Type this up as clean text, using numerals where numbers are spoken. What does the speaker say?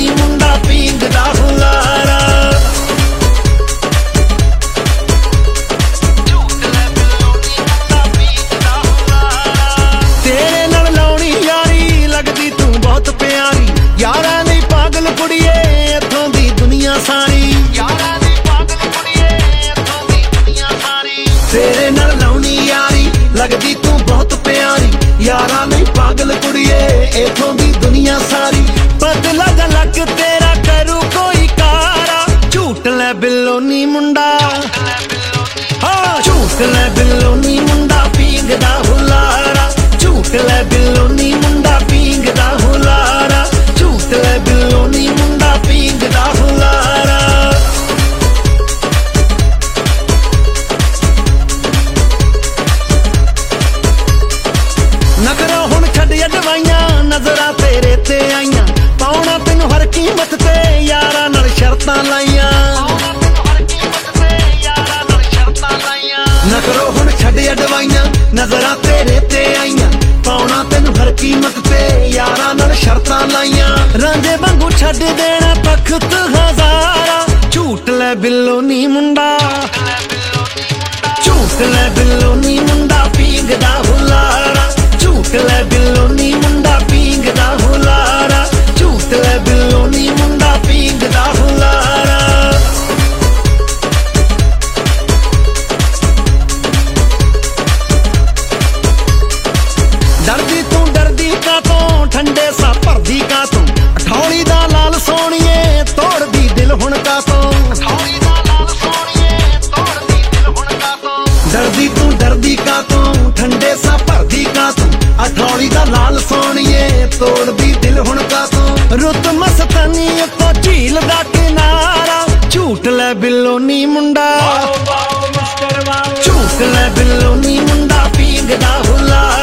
ਨੀ ਮੁੰਡਾ ਪੀਂਗਦਾ ਹੁਲਾਰਾ ਤੇਰੇ ਨਾਲ ਲਾਉਣੀ ਯਾਰੀ ਲੱਗਦੀ ਤੂੰ ਬਹੁਤ ਪਿਆਰੀ ਯਾਰਾਂ ਲਈ ਪਾਗਲ ਕੁੜੀਏ ਇੱਥੋਂ ਦੀ ਦੁਨੀਆ ਸਾਰੀ ਯਾਰਾਂ ਲਈ ਪਾਗਲ ਕੁੜੀਏ ਇੱਥੋਂ ਦੀ ਦੁਨੀਆ ਸਾਰੀ ਤੇਰੇ ਨਾਲ ਲਾਉਣੀ ਯਾਰੀ ਲੱਗਦੀ ਤੂੰ ਬਹੁਤ ਪਿਆਰੀ ਯਾਰਾਂ ਲਈ ਪਾਗਲ ਕੁੜੀਏ ਇੱਥੋਂ ਦੀ ਦੁਨੀਆ ਸਾਰੀ ਬਦਲਾ ਦਾ ਲੱਕ ਤੇਰਾ ਕਰੂ ਕੋਈ ਕਾਰਾ ਝੂਟ ਲੈ ਬਿੱਲੋ ਨੀ ਮੁੰਡਾ ਹਾਂ ਝੂਟ ਲੈ ਬਿੱਲੋ ਨੀ ਮੁੰਡਾ ਪੀਂਗਦਾ ਹੁਲਾਰਾ ਝੂਟ ਲੈ ਬਿੱਲੋ ਨੀ ਮੁੰਡਾ ਪੀਂਗਦਾ ਹੁਲਾਰਾ ਝੂਟ ਲੈ ਬਿੱਲੋ ਨੀ ਮੁੰਡਾ ਪੀਂਗਦਾ ਹੁਲਾਰਾ ਨਖਰਾ ਹੁਣ ਛੱਡ ਅਡਵਾਈਆਂ ਨਜ਼ਰਾਂ ਤੇਰੇ ਤੇ ਆਈਆਂ ਪਾਉਣਾ ਤੈਨੂੰ ਹਰ ਕੀਮਤ ਤੇ ਯਾਰਾਂ ਨਾਲ ਸ਼ਰਤਾਂ ਲਾਈਆਂ ਨਖਰੋ ਹੁਣ ਛੱਡ ਅਡਵਾਈਆਂ ਨਜ਼ਰਾਂ ਤੇਰੇ ਤੇ ਆਈਆਂ ਪਾਉਣਾ ਤੈਨੂੰ ਹਰ ਕੀਮਤ ਤੇ ਯਾਰਾਂ ਨਾਲ ਸ਼ਰਤਾਂ ਲਾਈਆਂ ਰਾਂਝੇ ਵਾਂਗੂ ਛੱਡ ਦੇਣਾ ਤਖਤ ਹਜ਼ਾਰਾ ਝੂਟ ਲੈ ਬਿੱਲੋ ਨੀ ਮੁੰਡਾ ਝੂਟ ਲੈ ਬਿੱਲੋ ਨੀ ਮੁੰਡਾ ਪੀਂਗਦਾ ਹੁਲਾਰਾ ਝੂਟ ਲੈ ਬਿੱਲੋ ਨੀ ਮੁੰਡਾ ਪੀਂਗਦਾ ਹੁਲਾਰਾ ਝੂਟ ਲੈ ਬਿੱਲੋ ਨੀ ਮੁੰਡਾ ਪੀਂਗਦਾ ਹੁਲਾਰਾ ਡਰਦੀ ਤੂੰ ਡਰਦੀ ਕਾਤੋਂ ਠੰਡੇ ਸਾ ਭਰਦੀ ਕਾਤੋਂ ਅਠੌਲੀ ਦਾ ਲਾਲ ਸੋਹਣੀਏ ਤੋੜਦੀ ਦਿਲ ਹੁਣ ਕਾਤੋਂ ਅਠੌਲੀ ਦਾ ਲਾਲ ਸੋਹਣੀਏ ਤੋੜਦੀ ਦਿਲ ਹੁਣ ਕਾਤੋਂ ਡਰਦੀ ਤੂੰ ਡਰਦੀ ਕਾਤੋਂ ਠੰਡੇ ਸਾ ਭਰਦੀ ਕਾਤੋਂ ਅਠੌਲੀ ਦਾ ਲਾਲ ਸੋਹਣੀਏ ਤੋੜਦੀ ਦਿਲ ਹੁਣ ਕਾਤੋਂ ਰੁੱਤ ਮਸਤਾਨੀ ਉੱਤੋਂ ਝੀਲ ਦਾ ਕਿਨਾਰਾ ਝੂਟ ਲੈ ਬਿੱਲੋ ਨੀ ਮੁੰਡਾ ਝੂਟ ਲੈ ਬਿੱਲੋ ਨੀ ਮੁੰਡਾ ਪੀਂਗਦਾ ਹੁਲਾਰਾ